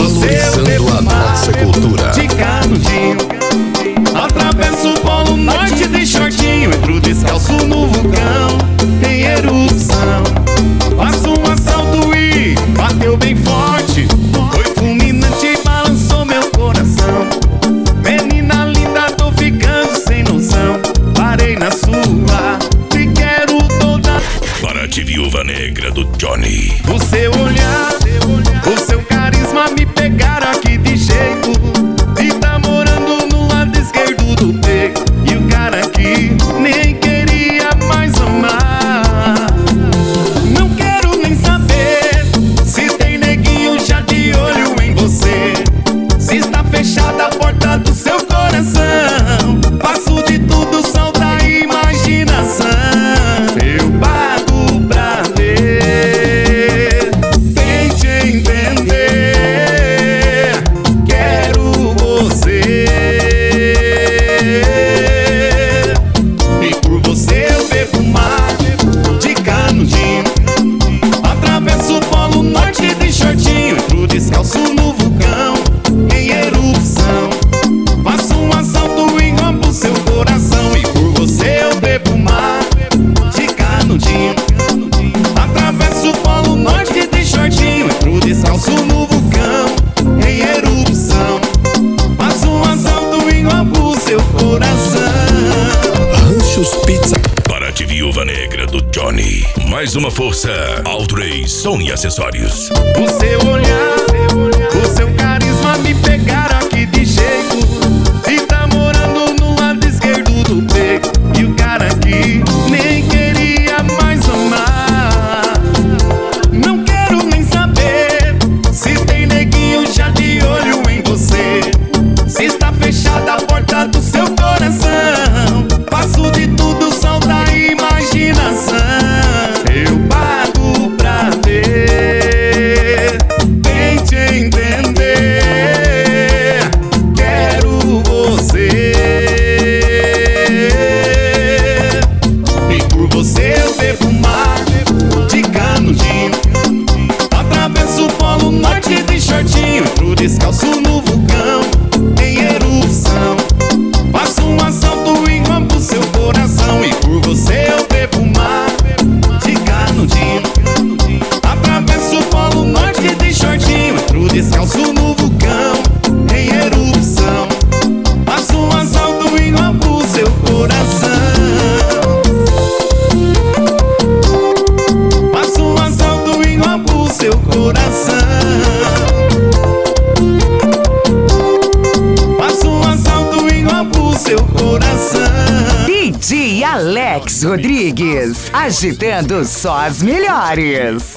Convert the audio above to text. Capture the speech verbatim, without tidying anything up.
valorizando a nossa cultura. De canudinho, atravesso o polo norte de shortinho, entro descalço no vulcão em erupção. Faço um assalto e bateu bem forte, foi fulminante, balançou meu coração. Menina linda, tô ficando sem noção, parei na sua, te quero toda. Paraty Viúva Negra do Johnny. O seu olhar, o seu carisma me pegaram aqui de jeito, e tá morando no lado esquerdo do peito. E o cara aqui nem queria mais amar. Não quero nem saber se tem neguinho já de olho em você, se está fechada a porta do seu coração. Faço de tudo, só da imaginação. Eu pago pra ver, tente entender. Quero você, e por você eu bebo mar de canudinho, atravesso o polo norte de shortinho, entro descalço no vulcão em erupção. Faço um assalto e rompo seu coração, e por você eu bebo mar de canudinho, atravesso o polo norte de shortinho, entro descalço no vulcão em erupção. Faço um assalto e rompo seu coração. Ranchos Pizza. Paraty Viúva Negra do Johnny. Mais uma força. Altrey Som e Acessórios. O seu olhar, o seu carisma me pegaram aqui de jeito, e tá morando no lado esquerdo do peito. E o cara aqui nem queria mais amar. Não quero nem saber se tem neguinho já de olho em você, se está fechada a porta do seu coração. Faço de tudo, só da imaginação. Eu pago pra ver, tente entender. Quero você, e por você eu bebo mar de canudinho, atravesso o polo norte de shortinho, entro descalço no vulcão em erupção. Faço um assalto e rompo seu coração, e por você eu bebo mar de canudinho, atravesso o polo norte de shortinho, entro descalço no vulcão em erupção. Faço um assalto e rompo seu coração. Faço um assalto e rompo seu coração. Faço um assalto e rompo seu coração. D J Alex Rodrigues, agitando só as melhores.